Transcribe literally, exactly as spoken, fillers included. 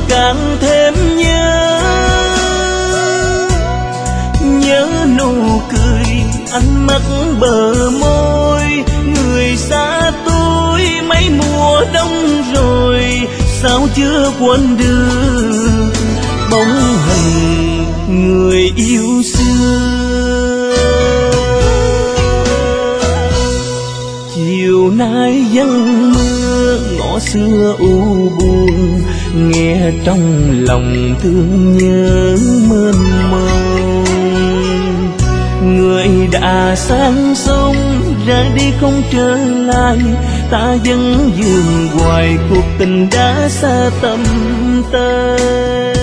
càng thêm nhớ. Nhớ nụ cười, ánh mắt bờ môi, người xa tôi mấy mùa đông rồi, sao chưa quên được bóng hình người yêu xưa. Chiều nay giăng mưa, ngõ xưa u buồn, nghe trong lòng thương nhớ mênh mông. Người đã sang sông ra đi không trở lại, ta vẫn dường hoài cuộc tình đã xa tầm tay.